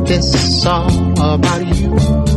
this song about you.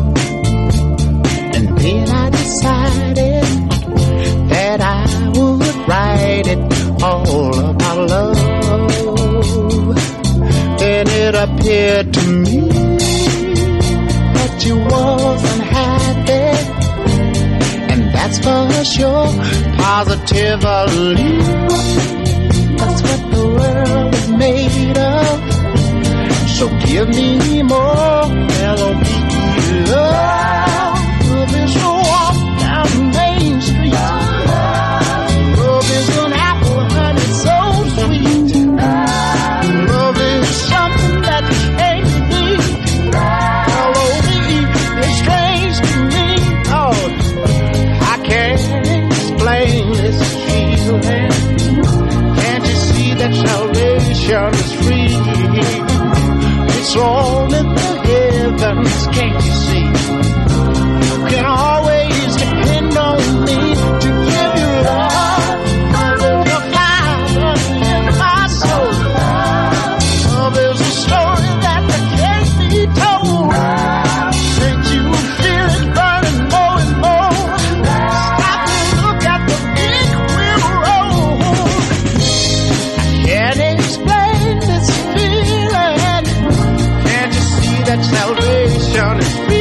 And then I decided that I would write it all about love. Then it appeared to me that you wasn't happy, and that's for sure, positively. That's what the world is made of. So give me more L-O-V-E love. Love is a walk down Main Street. Love is an apple, honey, so sweet. Love is something that you can't beat. L-O-V-E is strange to me. Oh, I can't explain this feeling. Can't you see that salvation is free? It's all in the heavens, can't you see? You can always depend on me to give you love. Love is a fire in my soul. Love is a story that can't be told. Can't you feel it burning more and more? Stop and look at the big wheel roll. I can't explain this feeling. That salvation is free.